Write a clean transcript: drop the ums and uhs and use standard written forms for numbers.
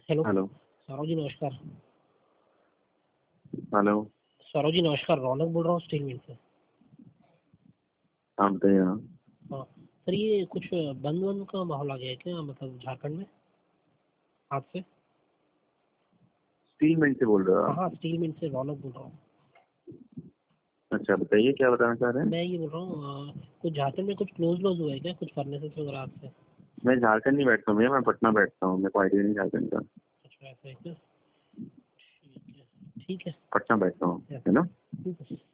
Hello. Hello. Saurabh ji नमस्कार। Hello. Saurabh ji नमस्कार, रौनक बोल रहा हूँ स्टील मिल से। आप बताइए। हाँ सर, ये कुछ बंद बंद का माहौल आ गया है क्या, मतलब झारखंड में आज से? स्टील मिल से बोल रहे हो हाँ आप? हाँ, स्टील मिल से रौनक बोल रहा हूँ। अच्छा, बताइए क्या बताना चाह रहे हैं। मैं ये बोल रहा हूँ कुछ झारखंड में कुछ क्लोज हुआ है क्या, कुछ फर्नेसेस वगैरह आज से? मैं झारखंड नहीं बैठता हूँ भैया, मैं पटना बैठता हूँ। मेरे को आइडिया नहीं झारखंड का। अच्छा ऐसा है क्या? ठीक है। ठीक है। पटना बैठता हूँ, है ना। ठीक है।